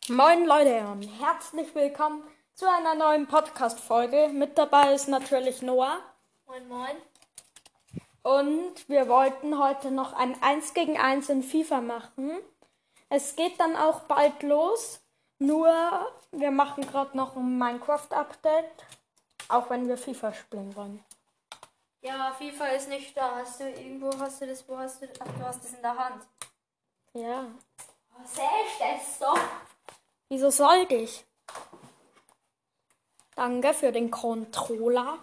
Moin Leute und herzlich willkommen zu einer neuen Podcast-Folge. Mit dabei ist natürlich Noah. Moin Moin. Und wir wollten heute noch ein 1 gegen 1 in FIFA machen. Es geht dann auch bald los. Nur wir machen gerade noch ein Minecraft-Update. Auch wenn wir FIFA spielen wollen. Ja, FIFA ist nicht da. Hast du das? Ach, du hast es in der Hand. Ja. Was ist das doch? Wieso sollte ich? Danke für den Controller.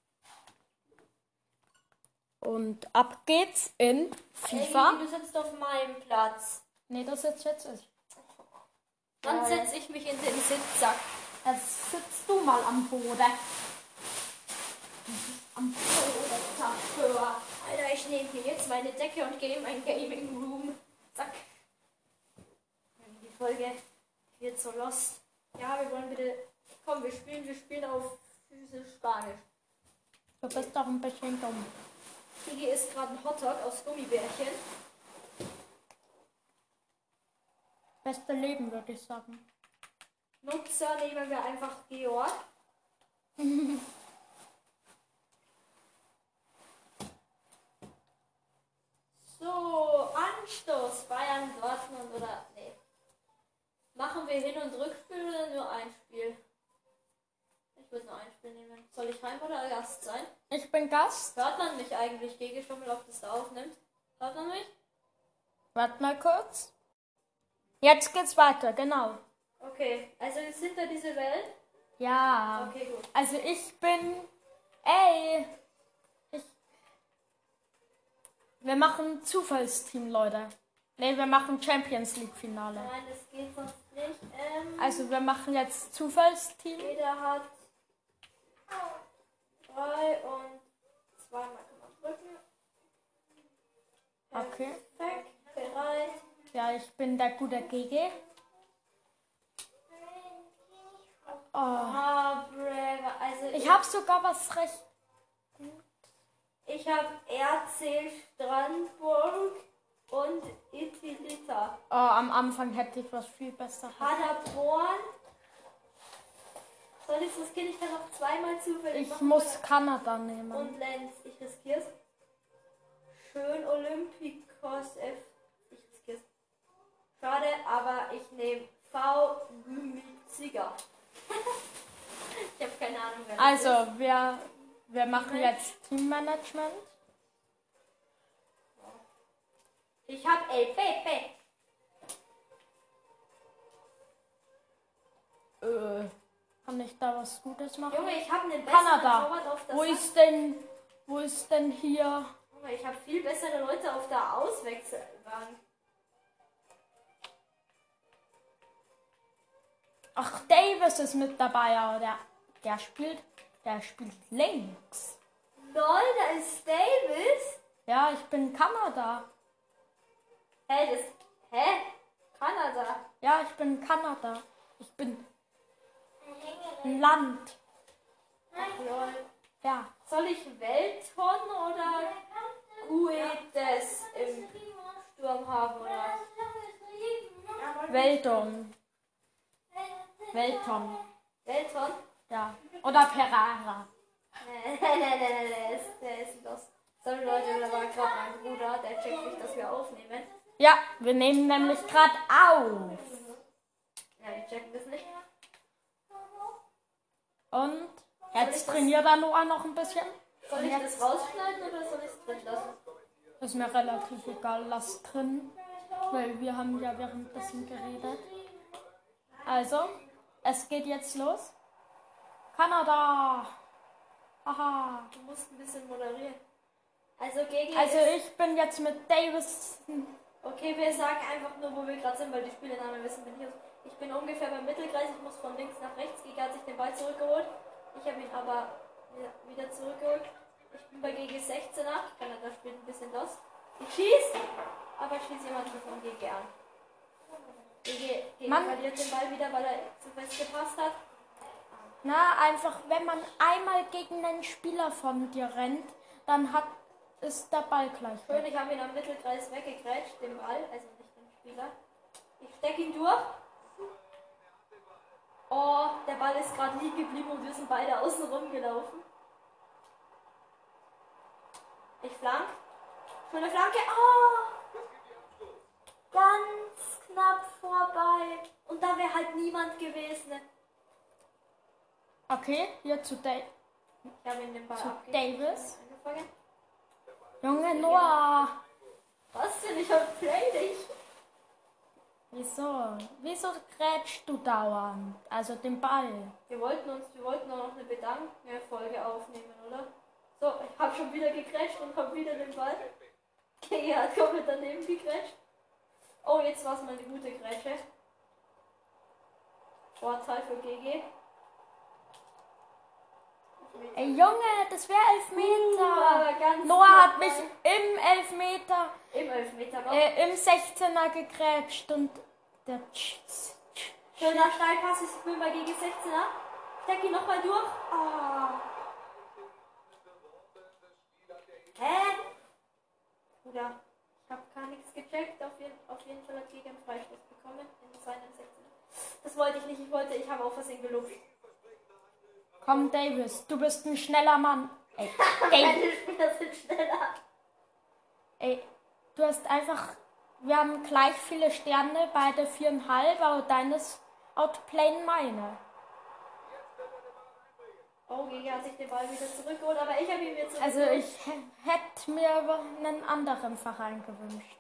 Und ab geht's in FIFA. Du sitzt auf meinem Platz. Nee, das sitzt jetzt ich. Dann setze ich mich in den Sitzsack. Jetzt sitzt du mal am Boden. Am Boden, Zerstör. Alter, ich nehme mir jetzt meine Decke und gehe in mein Gaming Room. Zack. Die Folge wird so lost. Ja, wir wollen bitte. Komm, wir spielen auf Physisch Spanisch. Du bist doch ein bisschen dumm. Digi ist gerade ein Hotdog aus Gummibärchen. Beste Leben, würde ich sagen. Nutzer nehmen wir einfach Georg. So, Anstoß, Bayern, Dortmund oder. Nee. Machen wir Hin- und Rückspiel oder nur ein Spiel? Ich würde nur ein Spiel nehmen. Soll ich Heim- oder Gast sein? Ich bin Gast. Hört man mich eigentlich? Gege schon mal, ob das da aufnimmt. Hört man mich? Warte mal kurz. Jetzt geht's weiter, genau. Okay, also ist hinter diese Welt? Ja. Okay, gut. Also ich bin... Ey. Wir machen Zufallsteam, Leute. Nee, wir machen Champions League Finale. Nein, das geht sonst nicht. Also wir machen jetzt Zufallsteam. Jeder hat 3 und 2 Mal kann man drücken. Okay. Perfekt, bereit. Ja, ich bin der gute GG. Oh. Ah, brave. Also Ich habe sogar was recht. Ich habe RC Strandburg und Itilita. Oh, am Anfang hätte ich was viel besser. Paderborn. Soll ich das Kind? Ich kann noch zweimal zufällig Ich machen. muss Kanada nehmen. Und Lenz. Ich riskiere es. Schön Olympikos F. Ich riskiere es. Schade, aber ich nehme V. Gümmiziger. Ich habe keine Ahnung, wer das Also, ist. wir machen jetzt Teammanagement. Ich habe LPP. Kann ich da was Gutes machen? Junge, ich habe einen besseren Kanada. Torwart auf der Wo ist denn hier? Junge, ich habe viel bessere Leute auf der Auswechselbank. Ach, Davis ist mit dabei, aber der spielt links. Lol, da ist Davis. Ja, ich bin Kanada. Hä? Kanada. Ja, ich bin Kanada. Ich bin ein Land. Ach, lol. Ja. Soll ich Welton oder Guedes im Sturm haben, oder? Welton. Welton? Ja. Oder Ferrara. Nee, der ist los. Sorry Leute, da war gerade mein Bruder, der checkt nicht, dass wir aufnehmen. Ja, wir nehmen nämlich gerade auf. Ja, die checken das nicht. Und jetzt trainiert er Noah noch ein bisschen. Soll ich das rausschneiden oder soll ich es drin lassen? Ist mir relativ egal, lass drin. Weil wir haben ja währenddessen geredet. Also, es geht jetzt los. Kanada. Haha. Du musst ein bisschen moderieren. Also gegen. Also ich bin jetzt mit Davis. Okay, wir sagen einfach nur, wo wir gerade sind, weil die Spielenamen wissen wir nicht. Ich bin ungefähr beim Mittelkreis, ich muss von links nach rechts. Giga hat sich den Ball zurückgeholt. Ich habe ihn aber wieder zurückgeholt. Ich bin bei GG 16 8. Kanada spielt ein bisschen los. Ich schieße, aber schieße jemanden von GG an. GG verliert den Ball wieder, weil er zu fest gepasst hat. Na, einfach, wenn man einmal gegen einen Spieler von dir rennt, dann ist der Ball gleich. Schön, ich habe ihn am Mittelkreis weggegrätscht, den Ball, also nicht den Spieler. Ich stecke ihn durch. Oh, der Ball ist gerade liegen geblieben und wir sind beide außen rumgelaufen. Ich flank. Schöne Flanke. Oh! Ganz knapp vorbei. Und da wäre halt niemand gewesen. Okay, hier zu Ich habe ihn den Ball Davis. angefangen. Junge Noah. Was denn? Ich hab Play dich. Wieso? Wieso grätschst du dauernd? Also den Ball. Wir wollten noch eine Bedankfolge aufnehmen, oder? So, ich habe schon wieder gegrätscht und habe wieder den Ball. Okay, er hat komplett daneben gegrätscht. Oh, jetzt war es mal eine gute Grätsche. Vorteil für GG. Ey Junge, das wäre Elfmeter. Noah hat mich im Elfmeter, im 16er gegrätscht und der schöner Steilpass, ich bin bei GG 16er. Steck ihn nochmal durch. Oh. Hä? Bruder, ich habe gar nichts gecheckt. Auf jeden Fall hat GG einen Freistoß bekommen in seinem 16er. Das wollte ich nicht, ich habe auf Versehen geluft. Komm, Davis, du bist ein schneller Mann. Ey, Meine Spieler sind schneller. Ey, du hast einfach... Wir haben gleich viele Sterne, beide 4,5, aber deines outplayen meine. Oh, GG hat sich den Ball wieder zurückgeholt, aber ich habe ihn mir zurückgeholt. Also ich hätte mir einen anderen Verein gewünscht.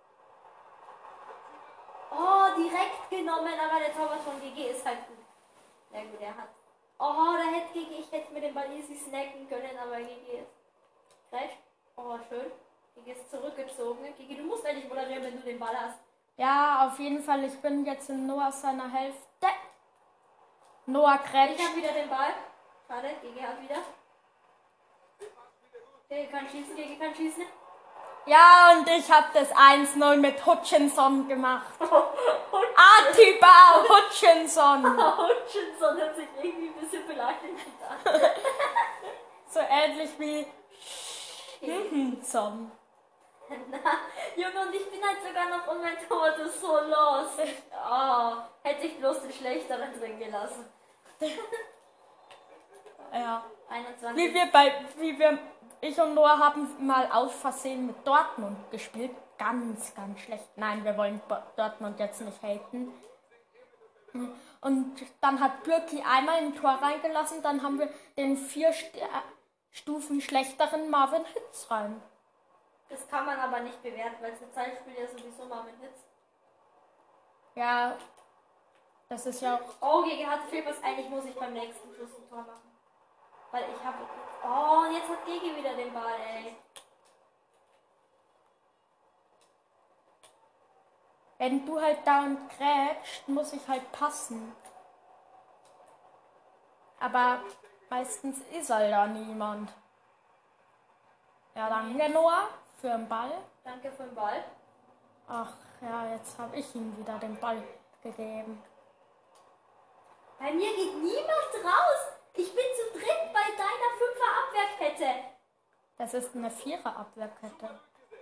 Oh, direkt genommen, aber der Torwart von GG ist halt gut. Ja gut, er hat... Oh, da hätte GG, ich hätte mir den Ball easy snacken können, aber GG ist... Gleich. Oh, schön. GG ist zurückgezogen. GG, du musst eigentlich moderieren, wenn du den Ball hast. Ja, auf jeden Fall. Ich bin jetzt in Noah seiner Hälfte. Noah grätscht. Ich habe wieder den Ball. Schade, GG hat wieder. GG kann schießen. Ja, und ich habe das 1-0 mit Hutchinson gemacht. Atiba Hutchinson. Hutchinson hat sich irgendwie ein bisschen beleidigt getan. So ähnlich wie Hutchinson. Na, Junge, und ich bin halt sogar noch um mein Torwart ist so los. Oh, hätte ich bloß den schlechteren drin gelassen. Ja. 21. Ich und Noah haben mal aus Versehen mit Dortmund gespielt. Ganz, ganz schlecht. Nein, wir wollen Dortmund jetzt nicht haten. Und dann hat Bürki einmal ein Tor reingelassen, dann haben wir den 4 Stufen schlechteren Marvin Hitz rein. Das kann man aber nicht bewerten, weil zur Zeit spielt ja sowieso Marvin Hitz. Ja, das ist ja auch... Oh, GG hat viel was. Eigentlich muss ich beim nächsten Schuss ein Tor machen. Weil ich habe... Oh, und jetzt hat GG wieder den Ball, ey. Wenn du halt dauernd grätscht, muss ich halt passen. Aber meistens ist halt da niemand. Ja, danke Noah für den Ball. Danke für den Ball. Ach ja, jetzt habe ich ihm wieder den Ball gegeben. Bei mir geht niemand raus. Ich bin zu dritt bei deiner 5er Abwehrkette. Das ist eine 4er Abwehrkette.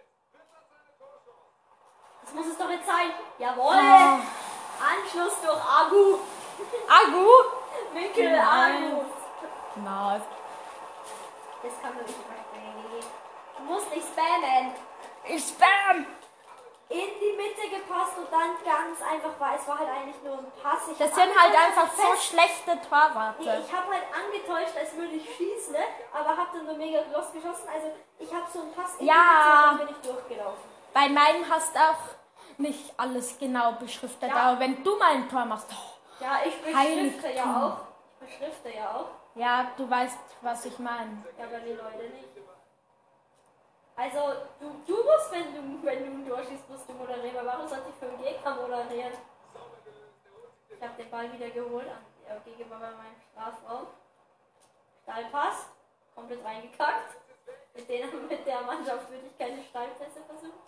Das muss es doch jetzt sein. Jawohl. Oh. Anschluss durch Agu. Agu? Mikkel Agu. Nice. Das kann man nicht machen. Du musst nicht spammen. Ich spam! In die Mitte gepasst und dann ganz einfach, weil es war halt eigentlich nur ein Pass. Das sind halt einfach so schlechte Torwarte. Ich habe halt angetäuscht, als würde ich schießen, aber habe dann nur mega los geschossen. Also ich habe so einen Pass in die Mitte und dann bin ich durchgelaufen. Bei meinem hast du auch nicht alles genau beschriftet, Ja. aber wenn du mal ein Tor machst, Ja, ich beschrifte ja auch. Ja, du weißt, was ich meine. Ja, aber die Leute nicht. Also, du musst, wenn du ein Tor schießt, musst du moderieren. Aber warum sollte ich für den Gegner moderieren? Ich habe den Ball wieder geholt. Gegenüber bei meinem Strafraum. Steilpass. Komplett reingekackt. Mit der Mannschaft würde ich keine Steilpässe versuchen.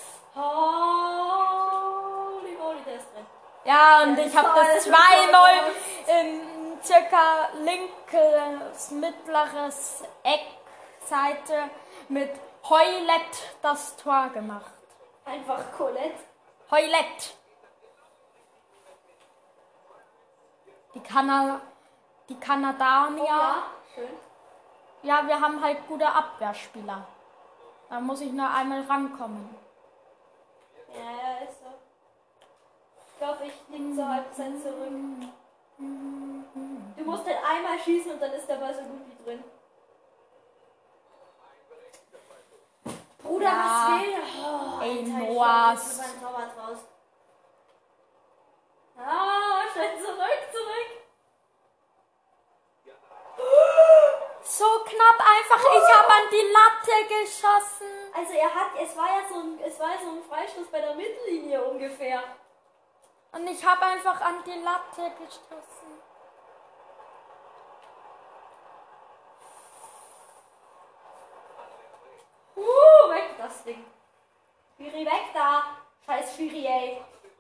Holy moly, der ist drin. Ja, und ich habe das 2-0 in circa linkes, mittleres Eckseite mit Heulett das Tor gemacht. Einfach Colette. Heulett. Die Kanadier. Oh ja, schön. Ja, wir haben halt gute Abwehrspieler. Da muss ich nur einmal rankommen. Ja, ist so. Ich glaube, ich liege zur Halbzeit zurück. Du musst halt einmal schießen und dann ist der Ball so gut wie drin. Bruder, Ja. was will? Oh, Ey, Alter, Noah. ich schau jetzt mit meinem Torwart raus. Ah, schnell zurück. So knapp einfach. Ich habe an die Latte geschossen. Also es war ja so ein Freistoß bei der Mittellinie ungefähr. Und ich habe einfach an die Latte geschossen. Weg das Ding. Schiri, weg da. Scheiß Schiri, ey.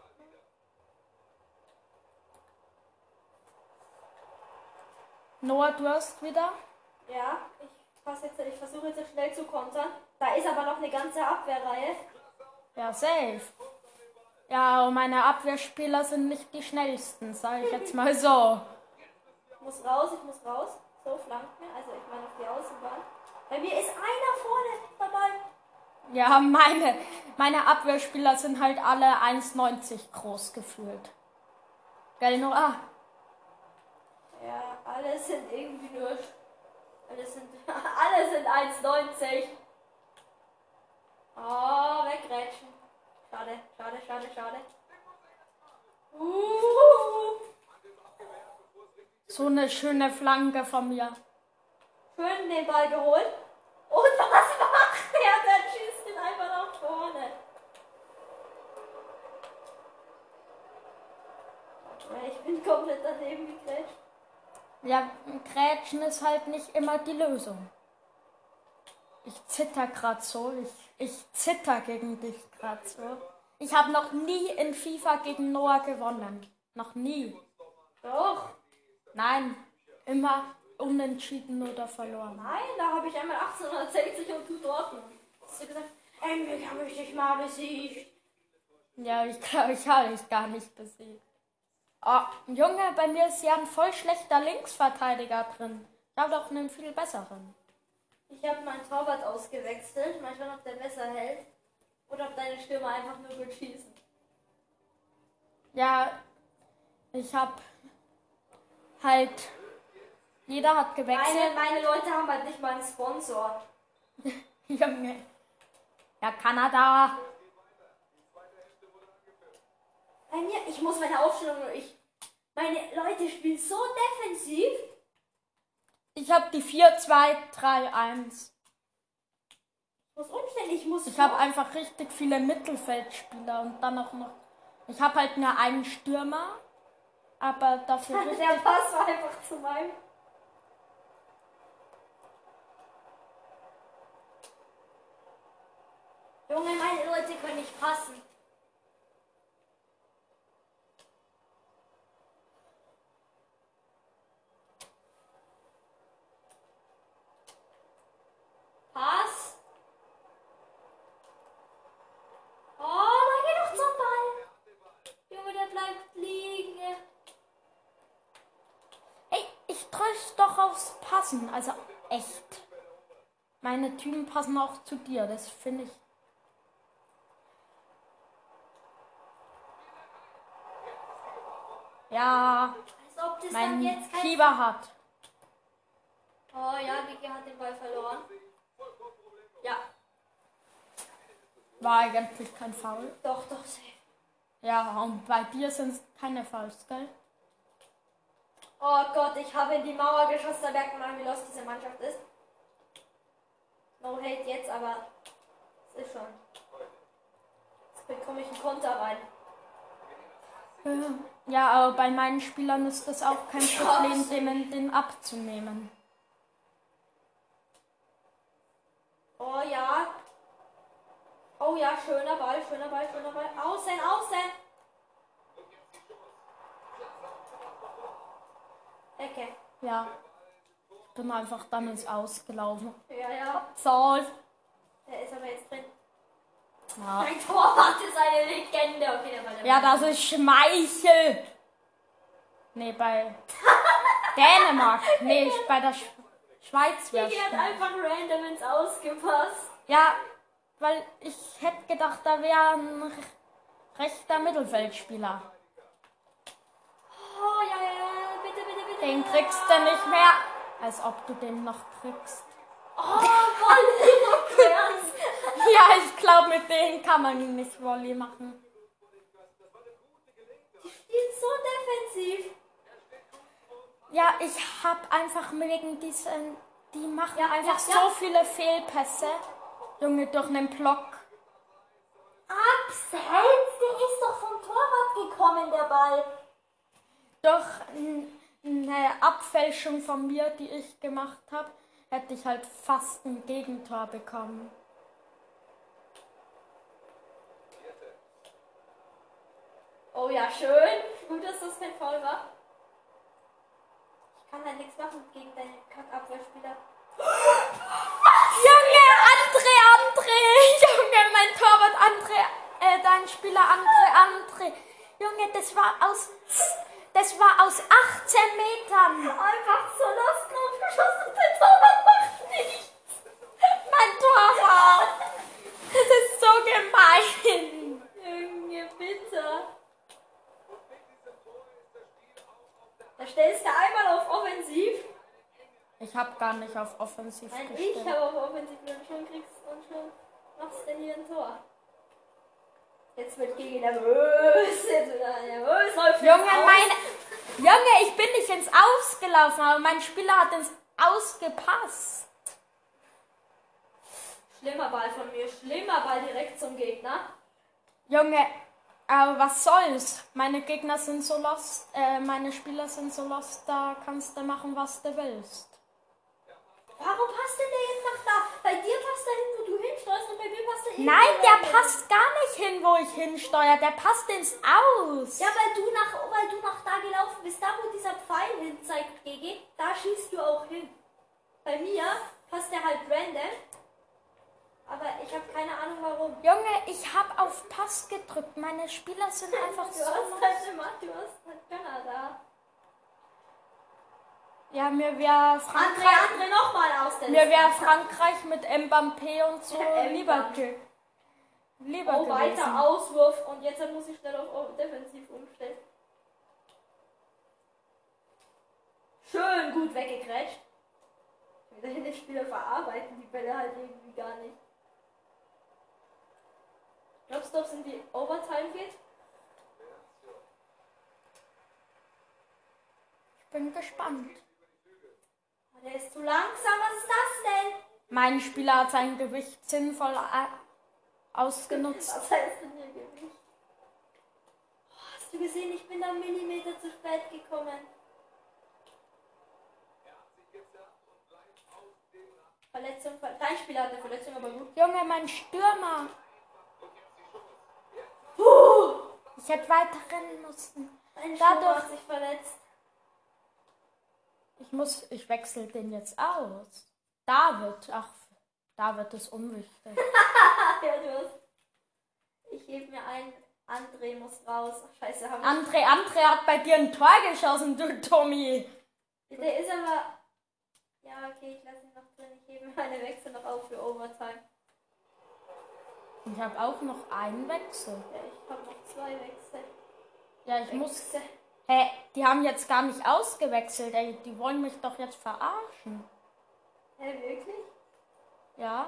Noah, du hast wieder? Ja, ich versuche jetzt so schnell zu kontern. Da ist aber noch eine ganze Abwehrreihe. Ja, safe. Ja, und meine Abwehrspieler sind nicht die schnellsten, sage ich jetzt mal so. Ich muss raus. So, flankt mir. Also ich meine auf die Außenbahn. Bei mir ist einer vorne dabei. Ja, meine Abwehrspieler sind halt alle 1,90 groß gefühlt. Gell, Noah? Ja, alle sind irgendwie nur. Alle sind 1,90. Oh, wegrätschen. Schade. So eine schöne Flanke von mir. Schön den Ball geholt. Und was macht der? Der schießt ihn einfach nach vorne. Ich bin komplett daneben gegrätscht. Ja, Grätschen ist halt nicht immer die Lösung. Ich zitter grad so. Ich zitter gegen dich grad so. Ich habe noch nie in FIFA gegen Noah gewonnen. Noch nie. Doch. Nein, immer unentschieden oder verloren. Nein, da habe ich einmal 1860 und du Dortmund. Hast du gesagt, endlich habe ich dich mal besiegt. Ja, ich glaube, ich habe dich gar nicht besiegt. Oh, Junge, bei mir ist ja ein voll schlechter Linksverteidiger drin. Ich habe doch einen viel besseren. Ich habe meinen Torwart ausgewechselt. Mal schauen, ob der besser hält. Oder ob deine Stürmer einfach nur gut schießen. Ja, ich habe halt... Jeder hat gewechselt. Meine Leute haben halt nicht mal einen Sponsor. Junge. Ja, Kanada. Bei mir, ich muss meine Aufstellung meine Leute spielen so defensiv. Ich habe die 4-2-3-1. Ich muss umstellen, Ich habe einfach richtig viele Mittelfeldspieler und dann auch noch... Ich habe halt nur einen Stürmer, aber dafür richtig... Der Pass war einfach zu meinem. Junge, meine Leute können nicht passen. Pass. Oh, da geht doch zum Ball. Junge, der bleibt liegen. Ey, ich drücke doch aufs Passen, also echt. Meine Typen passen auch zu dir, das finde ich. Ja, Als ob das mein dann jetzt kein... Fieber hat. Oh ja, Gigi hat den Ball verloren. Ja, War eigentlich kein Foul. doch, safe. Ja, und bei dir sind es keine Fouls, gell? Oh Gott, ich habe in die Mauer geschossen, da merkt man, wie los diese Mannschaft ist. No hate jetzt, aber es ist schon. Jetzt bekomme ich einen Konter rein. Ja, aber bei meinen Spielern ist das auch kein Problem, den abzunehmen. Oh ja. Oh ja, schöner Ball. Außen. Ecke. Ja. Ich bin einfach dann ins Ausgelaufen. Ja. So. Der ist aber jetzt drin. Ja. Mein Torwart ist eine Legende. Okay, der Ball. Ja, das ist Schmeichel. Nee, bei Dänemark. Nee, bei der Schweiz wäre Gigi hat einfach random ins Ausgepasst. Ja, weil ich hätte gedacht, da wäre ein rechter Mittelfeldspieler. Oh, ja, ja, ja, bitte, bitte, bitte. Den kriegst du nicht mehr. Als ob du den noch kriegst. Oh, Volley rückwärts. Ja, ich glaube, mit denen kann man nicht Volley machen. Die spielt so defensiv. Ja, ich habe einfach wegen diesen... Die machen Ja, einfach ja, ja. so viele Fehlpässe. Junge, durch einen Block. Abseits, der ist doch vom Torwart gekommen, der Ball. Durch eine Abfälschung von mir, die ich gemacht habe, hätte ich halt fast ein Gegentor bekommen. Oh ja, schön. Gut, dass das kein Foul war. Ich kann halt nichts machen gegen deine Kackabwehrspieler. Junge, André! Junge, mein Torwart André, dein Spieler André. Junge, das war aus 18 Metern. Einfach so lassen aufgeschossen und der Torwart macht nichts. Mein Torwart. Das ist so gemein. Junge, bitte. Da stellst du einmal auf Offensiv. Ich habe gar nicht auf Offensiv Nein, gestellt. ich habe auf Offensiv und schon machst du hier ein Tor. Jetzt wird Gigi nervös. Jetzt wird er nervös. Läuft Junge, ich bin nicht ins Ausgelaufen, aber mein Spieler hat ins Ausgepasst. Schlimmer Ball von mir. Schlimmer Ball direkt zum Gegner. Junge, aber was soll's? Meine Gegner sind so lost, meine Spieler sind so lost, da kannst du machen, was du willst. Warum passt denn der jetzt nach da? Bei dir passt er hin, wo du hinsteuerst und bei mir passt er hin. Nein, der passt gar nicht hin, wo ich hinsteuere. Der passt ins Aus. Ja, weil du nach da gelaufen bist, da wo dieser Pfeil hin zeigt, GG, da schießt du auch hin. Bei mir passt der halt random, aber ich habe keine Ahnung warum. Junge, ich habe auf Pass gedrückt. Meine Spieler sind einfach Du so hast lost. halt immer, du hast halt Kanada. Ja, mir wäre Frankreich, André nochmal aus der mir Liste. wäre Frankreich mit Mbappé und so lieber Oh, weiter gewesen. Auswurf und jetzt muss ich schnell auf Defensiv umstellen. Schön gut weggegrätscht. Die Spieler verarbeiten die Bälle halt irgendwie gar nicht. Glaubst du, ob es in die Overtime geht? Ich bin gespannt. Oh, der ist zu langsam, was ist das denn? Mein Spieler hat sein Gewicht sinnvoll ausgenutzt. Was heißt denn hier Gewicht? Oh, hast du gesehen, ich bin da einen Millimeter zu spät gekommen. Verletzung, dein Spieler hat eine Verletzung, aber gut. Junge, mein Stürmer. Ich hätte weiter rennen müssen. Dein Dadurch- Stürmer hat sich verletzt. Ich wechsle den jetzt aus. David ist unwichtig. Ja, du hast. Ich heb mir ein. André muss raus. Ach, scheiße, haben André hat bei dir ein Tor geschossen, du Tommy. Der ist aber. Ja, okay, ich lasse ihn noch drin. Ich hebe meine Wechsel noch auf für Overtime. Ich habe auch noch einen Wechsel. Ja, ich habe noch 2 Wechsel. Ja, ich muss. Hä, die haben jetzt gar nicht ausgewechselt, ey. Die wollen mich doch jetzt verarschen. Hä, wirklich? Ja.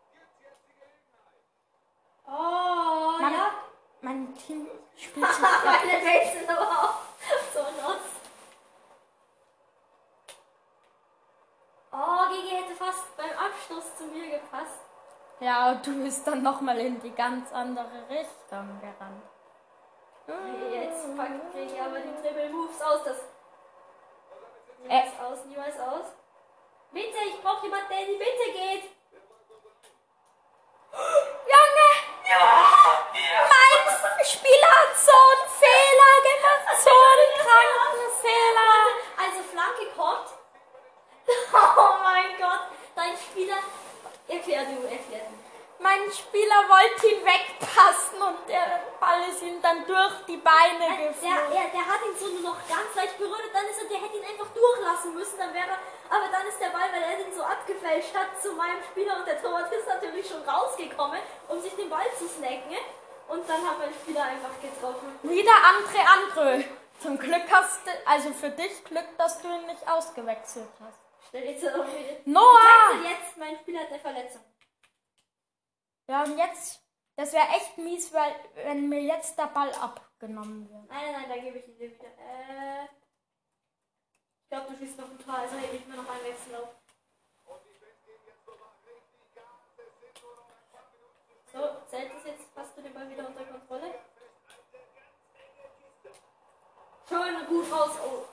Oh, Mann, ja. mein Team spielt sich Meine Wechsel aber auch so los. Oh, Gigi hätte fast beim Abschluss zu mir gepasst. Ja, und du bist dann nochmal in die ganz andere Richtung gerannt. Jetzt packt Gigi aber die Dribble Moves aus. Das niemals aus. Bitte, ich brauche jemanden, der in die Mitte geht. Junge! Mein Spieler hat so einen Fehler gemacht, so einen kranken Fehler. Also Flanke kommt. Oh mein Gott, dein Spieler. Erklär du. Mein Spieler wollte ihn wegpassen und der Ball ist ihm dann durch die Beine geflogen. Der hat ihn so nur noch ganz leicht berührt wäre. Aber dann ist der Ball, weil er den so abgefälscht hat, zu meinem Spieler und der Torwart ist natürlich schon rausgekommen, um sich den Ball zu snacken. Und dann hat mein Spieler einfach getroffen. Wieder André. Zum Glück hast du, also für dich Glück, dass du ihn nicht ausgewechselt hast. Stell dir jetzt auf wieder. Noah! Ich wechsle jetzt, mein Spieler hat eine Verletzung. Ja, und jetzt, das wäre echt mies, weil wenn mir jetzt der Ball abgenommen wird. Nein, da gebe ich ihn dir wieder. Ich glaube, du schießt noch ein Tor, also hebe ich mir noch einen Wechsel auf. So, zählt es jetzt? Hast du den Ball wieder unter Kontrolle? Schön gut raus. Oh.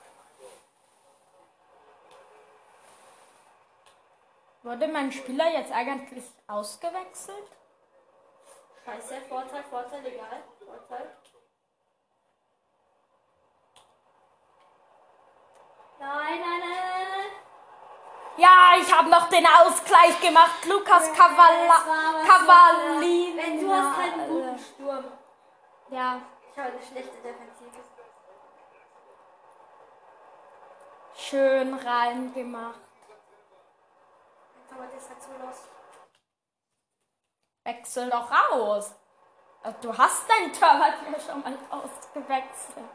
Wurde mein Spieler jetzt eigentlich ausgewechselt? Scheiße, Vorteil, egal. Vorteil. Nein. Ja, ich habe noch den Ausgleich gemacht. Lukas Cavallini. Wenn du hast halt einen guten Sturm. Ja. Ich habe eine schlechte Defensive. Schön reingemacht. Aber das hat so los. Wechsel doch raus. Du hast deinen Torwart ja schon mal ausgewechselt.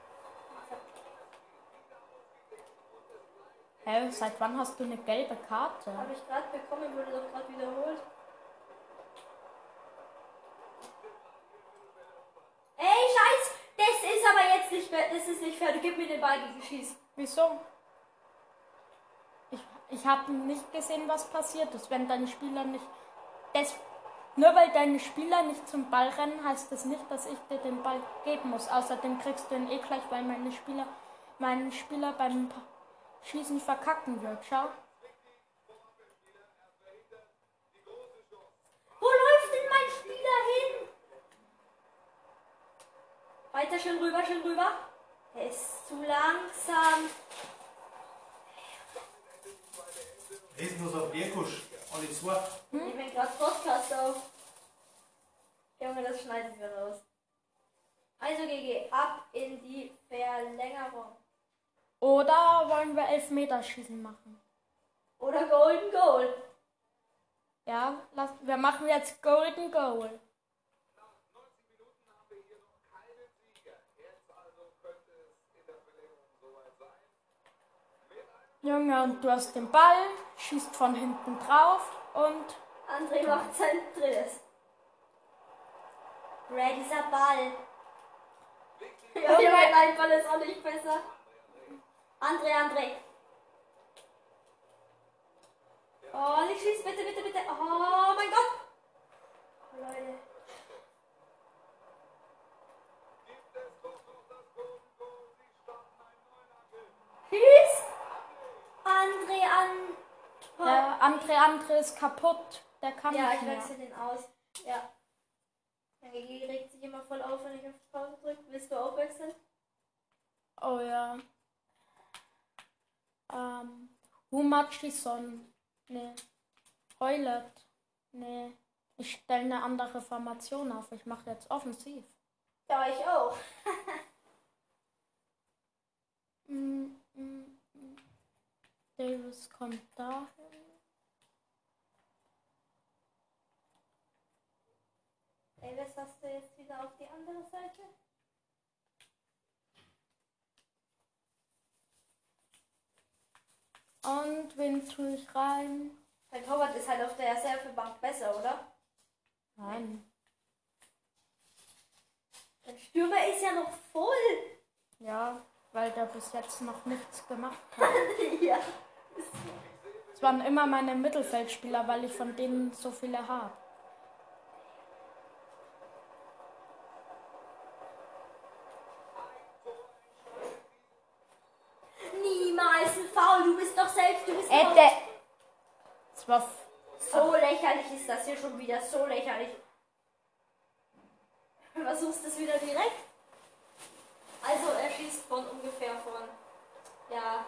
Hä, seit wann hast du eine gelbe Karte? Habe ich gerade bekommen, wurde doch gerade wiederholt. Ey, Scheiß! Das ist aber jetzt nicht mehr, das ist nicht fair. Du gib mir den Ball gegen Schieß. Wieso? Ich habe nicht gesehen, was passiert ist, wenn dein Spieler nicht... Nur weil deine Spieler nicht zum Ball rennen, heißt das nicht, dass ich dir den Ball geben muss. Außerdem kriegst du ihn eh gleich, weil meinen Spieler beim Schießen verkacken wird. Schau. Wo läuft denn mein Spieler hin? Weiter, schön rüber. Er ist zu langsam. Riesenlos auf Bierkusch. Alle zwei. Ich nehme gerade Podcast auf. Junge, das schneiden wir raus. Also GG, ab in die Verlängerung. Oder wollen wir Elfmeterschießen machen? Oder Golden Goal. Ja, wir machen jetzt Golden Goal. Junge, und du hast den Ball, schießt von hinten drauf und... André macht sein drittes. Ray, dieser Ball. Ja, mein Ball ist auch nicht besser. André. Oh, nicht schieß, bitte. Oh mein Gott. Oh, Leute. Schieß. André ist kaputt. Der kann Ja, nicht ich mehr. wechsle den aus. Ja. Der GG regt sich immer voll auf, wenn ich auf Pause drücke. Willst du auch wechseln? Oh ja. Humachison. Nee. Heulet. Nee. Ich stelle eine andere Formation auf. Ich mache jetzt offensiv. Ja, ich auch. Davis kommt dahin. Davis hast du jetzt wieder auf die andere Seite? Und wen tue ich rein? Dein Torwart ist halt auf der Reservebank besser, oder? Nein. Dein Stürmer ist ja noch voll. Ja, weil der bis jetzt noch nichts gemacht hat. Ja. Es waren immer meine Mittelfeldspieler, weil ich von denen so viele habe. Niemals ein Foul, du bist doch selbst, Es war so lächerlich ist das hier schon wieder, so lächerlich. Versuchst es wieder direkt? Also er schießt von ungefähr ja,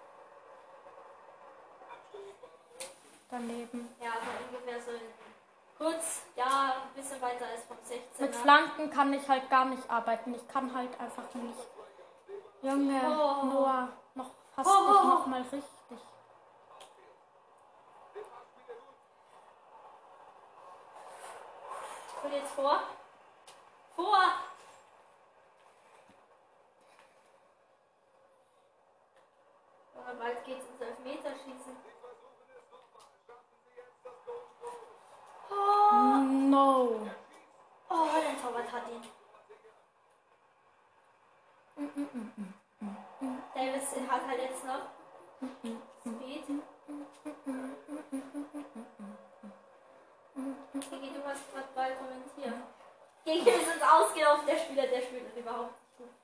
daneben. ja, von ungefähr so kurz, ja, ein bisschen weiter als vom 16. Mit Flanken kann ich halt gar nicht arbeiten. Ich kann halt einfach nicht. Junge, Noah, hast dich noch mal richtig geht's vor. Vor! Aber bald geht's ins Elfmeterschießen. Oh, No. oh, der Torwart hat ihn. Davis hat halt jetzt noch Speed. Gigi, du hast gerade Ball kommentiert. Gigi ist ins Ausgelaufen, der Spieler, der spielt überhaupt nicht gut.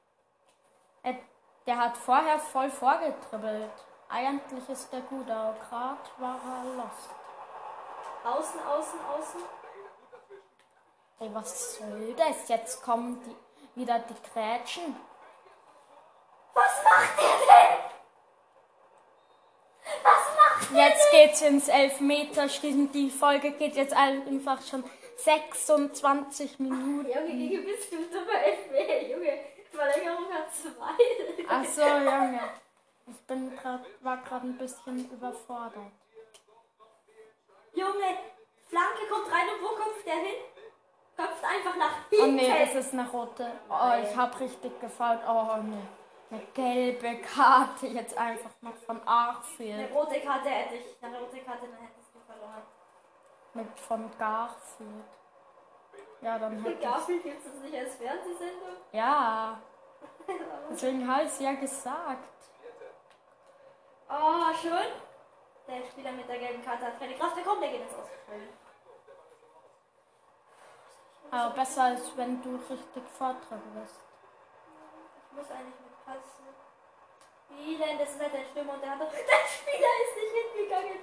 Der hat vorher voll vorgetribbelt. Eigentlich ist der gut, aber gerade war er lost. Außen, außen, außen. Ey, was soll das? Jetzt kommen wieder die Grätschen. Was macht der denn? Was macht der Jetzt geht's ins Elfmeterschießen. Die Folge geht jetzt einfach schon 26 Minuten. Junge, Gigi, bist du dummer Elfmeter, Junge. Verlängerung hat 2. Ach so, Junge. Ich war gerade ein bisschen überfordert. Junge, Flanke kommt rein und wo köpft der hin? Köpft einfach nach Oh hinten. nee, das ist eine rote. Oh, ich hab richtig gefault. Oh nee. Eine gelbe Karte jetzt einfach noch von Eine Arfield. rote Karte hätte ich. Eine rote Karte, dann hättest du verloren. Von Garfield. Ja, dann hätte ich. Garfield gibt es nicht als Fernsehsendung. Ja. Deswegen habe ich es ja gesagt. Oh, schön. Der Spieler mit der gelben Karte hat keine Kraft. Der kommt, der geht ins Ausspielen. Aber besser als wenn du richtig vortribbelst. Ich muss eigentlich mitpassen. Wie denn? Das ist halt der Stürmer und der andere. Der Spieler ist nicht hingegangen.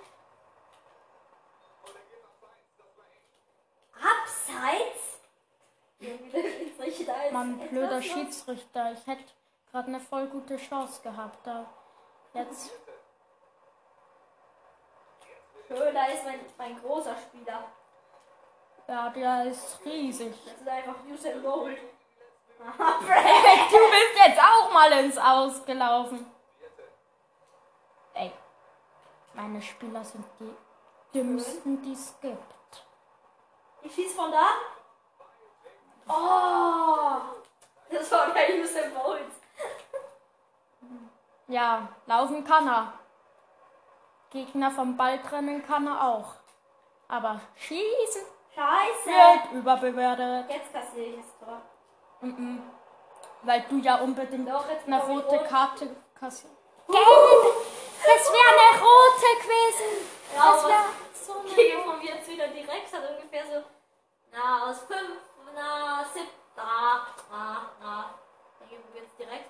Abseits? Junge, der Schiedsrichter ist Mann, etwas blöder los. Schiedsrichter. Ich hätte gerade eine voll gute Chance gehabt. Da jetzt. Schön, da ist mein großer Spieler. Ja, der ist riesig. Das ist einfach Usain Bolt. Du bist jetzt auch mal ins Ausgelaufen. Ey, meine Spieler sind die dümmsten, die es gibt. Ich schieß von da. Oh! Das war der Usain Bolt. Ja, laufen kann er. Gegner vom Ball trennen kann er auch. Aber schießen Scheiße! wird überbewertet. Jetzt kassiere ich das Tor. Weil du ja unbedingt Doch, jetzt eine bekomme ich rote rot. Karte kassierst. Gelb! Das wäre eine rote gewesen. Ja, Das wäre so aber eine Gegen von mir jetzt wieder direkt hat ungefähr so. Na, aus 5, na, 7, na. Dann geben wir jetzt direkt.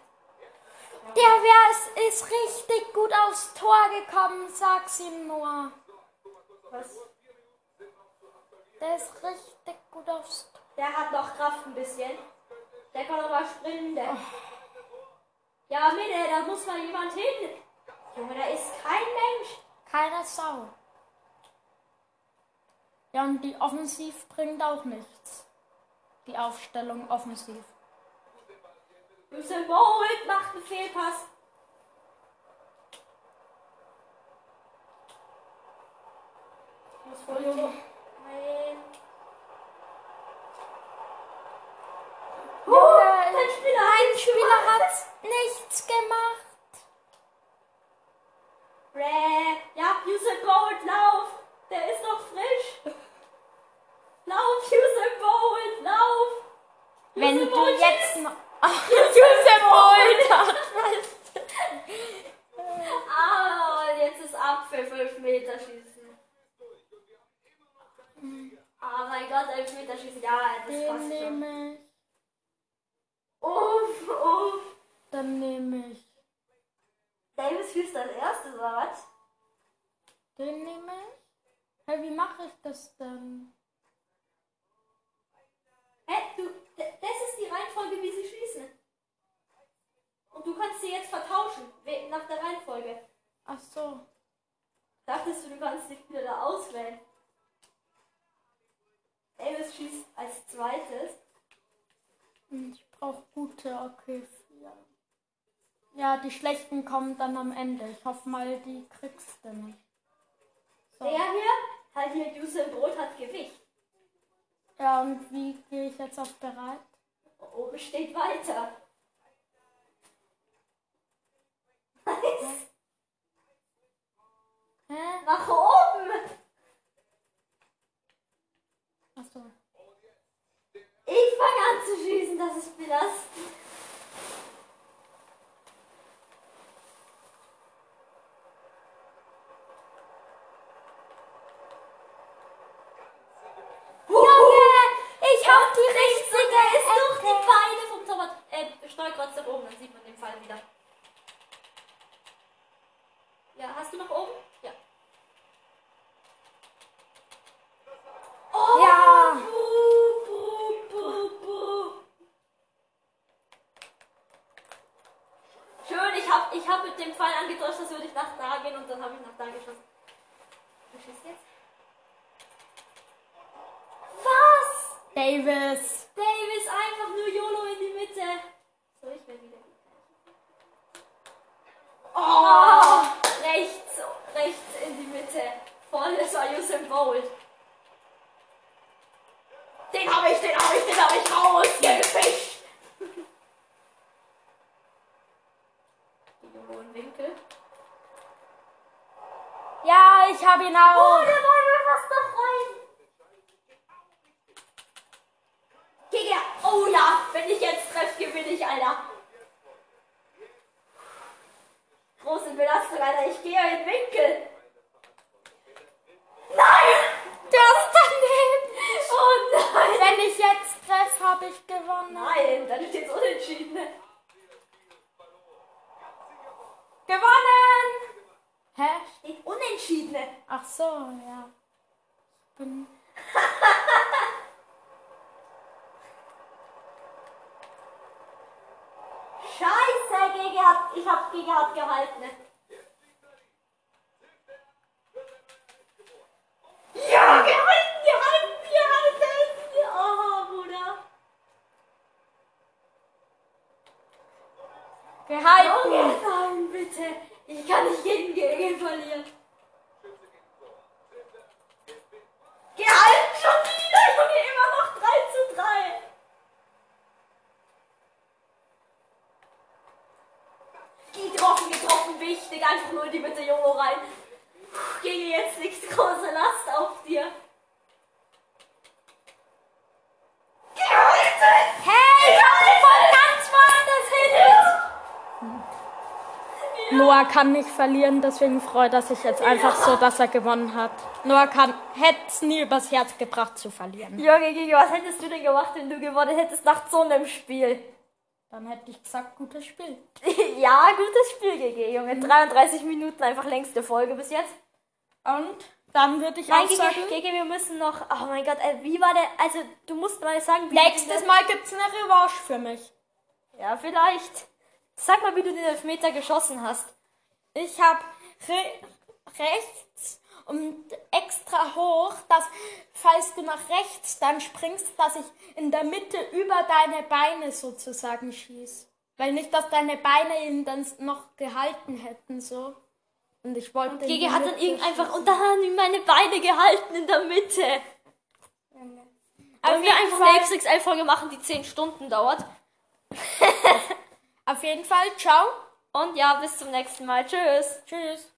Der ist richtig gut aufs Tor gekommen, sag's ihm nur. Was? Der ist richtig gut aufs Tor. Der hat noch Kraft ein bisschen. Der kann aber sprinten. Ja, Mitte, da muss mal jemand hin. Junge, da ist kein Mensch. Keine Sau. Ja, und die Offensiv bringt auch nichts. Die Aufstellung offensiv. Usain Bolt macht einen Fehlpass. Ich muss voll so. Nein. Dein Spieler Ein Spieler hat's nichts gemacht. Ja, Usain Bolt, lauf! Der ist noch frisch! Lauf, Usain Bolt, lauf! Wenn Usain du Bolt jetzt noch... Usain Bolt! Ah, jetzt ist Abpfiff, 11 Meter schießen. Ah, mein Gott, 11 Meter schießen, ja, das Den passt schon. nehme ich. Uff. Dann nehme ich. Davis schießt als erstes, oder was? Den nehme ich. Hey, wie mache ich das denn? Das ist die Reihenfolge, wie sie schießen. Und du kannst sie jetzt vertauschen, nach der Reihenfolge. Ach so. Dachtest du kannst dich wieder da auswählen? Davis schießt als zweites. Ich brauche gute, okay. Ja, die schlechten kommen dann am Ende. Ich hoffe mal, die kriegst du nicht. So. Der hier, halt hier Usain Bolt hat Gewicht. Ja, und wie gehe ich jetzt auf bereit? Oben steht weiter. Hä? Nach oben. Achso. Ich fange an zu schießen, das ist belastend. Ich hab die richtige Der ist durch die Ecke. Beine vom Torwart. Steuerkreuz nach oben, dann sieht man den Fall wieder. Ja, hast du nach oben? Ja. Oh! Ja. Schön, ich hab mit dem Pfeil angedeutet, das würde ich nach da gehen und dann habe ich nach da geschossen. Du schießt jetzt? Was? Davis. Davis einfach nur YOLO in die Mitte. So, ich will wieder. Oh! Rechts in die Mitte. Voll, das war Usain Bolt. Den hab ich rausgefischt. YOLO im Winkel. Ja, ich habe ihn Oh, auch. der war mir fast noch rein. Geh her. Oh ja, wenn ich jetzt treffe, gewinne ich, Alter. Große Belastung, Alter. Ich gehe in den Winkel. Nein! Du hast daneben. Oh nein! Wenn ich jetzt treffe, habe ich gewonnen. Nein, dann steht es unentschieden. Gewonnen! Hä? Steht unentschieden. Ach so, ja. Ich bin. Scheiße, ich hab Gege hat gehalten. Ja, gehalten! Oh, Bruder. Gehalten! Junge, nein, bitte. Ich kann nicht gegen Gege verlieren. Gehalten schon wieder, Junge, immer noch 3:3. Getroffen, wichtig, einfach nur in die Mitte, Junge, rein. Gege jetzt nichts große Last auf dir. Gehalten! Hey, ich hab ihn von ganz woanders hin! Noah kann nicht verlieren, deswegen freut er sich jetzt einfach so, dass er gewonnen hat. Noah hätte es nie übers Herz gebracht zu verlieren. Junge, Gege, was hättest du denn gemacht, wenn du gewonnen hättest nach so einem Spiel? Dann hätte ich gesagt, gutes Spiel. Ja, gutes Spiel, Gege, Junge. 33 Minuten, einfach längste Folge bis jetzt. Und dann würde ich Nein, auch sagen, Gege, wir müssen noch. Oh mein Gott, wie war der. Also, du musst mal sagen, wie. nächstes Mal gibt es eine Revanche für mich. Ja, vielleicht. Sag mal, wie du den Elfmeter geschossen hast. Ich habe rechts und extra hoch, dass, falls du nach rechts dann springst, dass ich in der Mitte über deine Beine sozusagen schieß. Weil nicht, dass deine Beine ihn dann noch gehalten hätten, so. Und ich wollte... in die Gege hat dann Mitte einfach. schießen. Und da haben ihm meine Beine gehalten in der Mitte. Auf Wollen wir jeden einfach Fall- eine XXL-Folge machen, die 10 Stunden dauert? Auf jeden Fall, ciao. Und ja, bis zum nächsten Mal. Tschüss. Tschüss.